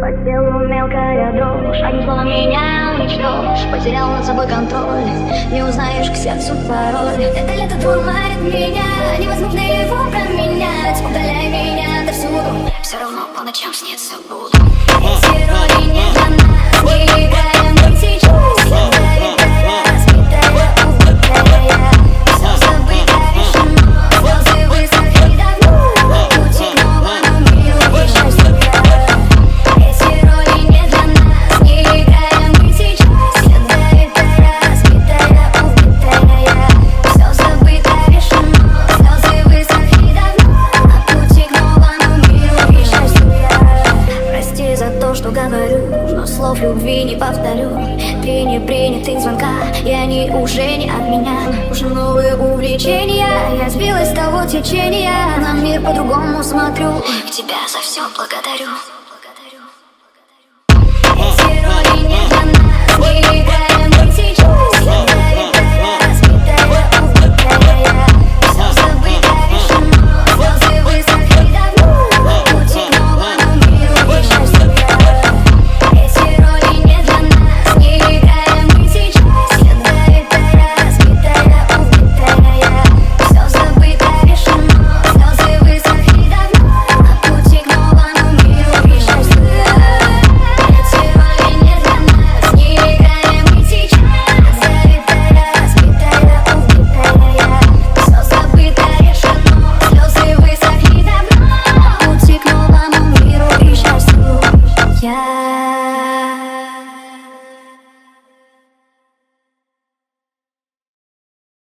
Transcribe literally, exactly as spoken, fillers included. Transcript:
По телу мелкая дрожь, одним словом меня уничтожь. Потерял над собой контроль, не узнаешь к сердцу пароль. Это лето дурманит меня, невозможно его променять. Удаляй меня отовсюду, все равно по ночам снится буду. Эти роли не для нас, не играем мы сейчас. Ядовитая, разбитая, убитая. Все забыто решено, слезы высохли давно. Пути к новому миру и счастью. Эти роли не для нас, не играем мы сейчас. Ядовитая, разбитая, убитая. Все забыто решено, слезы высохли давно. Пути к новому миру и счастью. Прости за то, что говорю, но слов любви не повторю. Три непринятых звонка, и они уже не от меня. Уже новые увлечения, я сбилась с того течения. На мир по-другому смотрю, к тебя за все благодарю.